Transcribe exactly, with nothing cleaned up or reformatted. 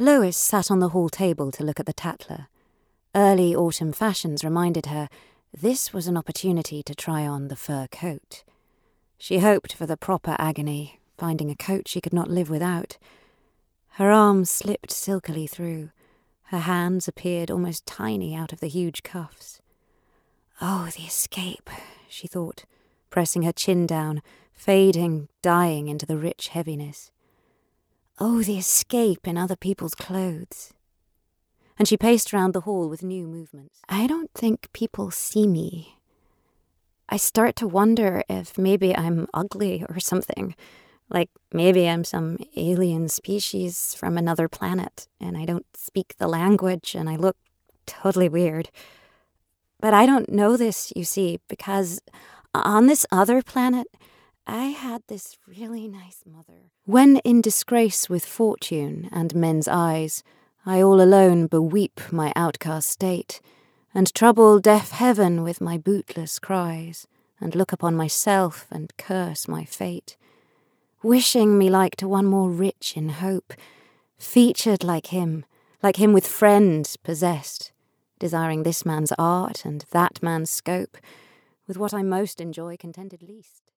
Lois sat on the hall table to look at the Tatler. Early autumn fashions reminded her this was an opportunity to try on the fur coat. She hoped for the proper agony, finding a coat she could not live without. Her arms slipped silkily through. Her hands appeared almost tiny out of the huge cuffs. Oh, the escape, she thought, pressing her chin down, fading, dying into the rich heaviness. Oh, the escape in other people's clothes. And she paced round the hall with new movements. I don't think people see me. I start to wonder if maybe I'm ugly or something. Like maybe I'm some alien species from another planet and I don't speak the language and I look totally weird. But I don't know this, you see, because on this other planet, I had this really nice mother. When in disgrace with fortune and men's eyes, I all alone beweep my outcast state, and trouble deaf heaven with my bootless cries, and look upon myself and curse my fate, wishing me like to one more rich in hope, featured like him, like him with friends possessed, desiring this man's art and that man's scope, with what I most enjoy contented least.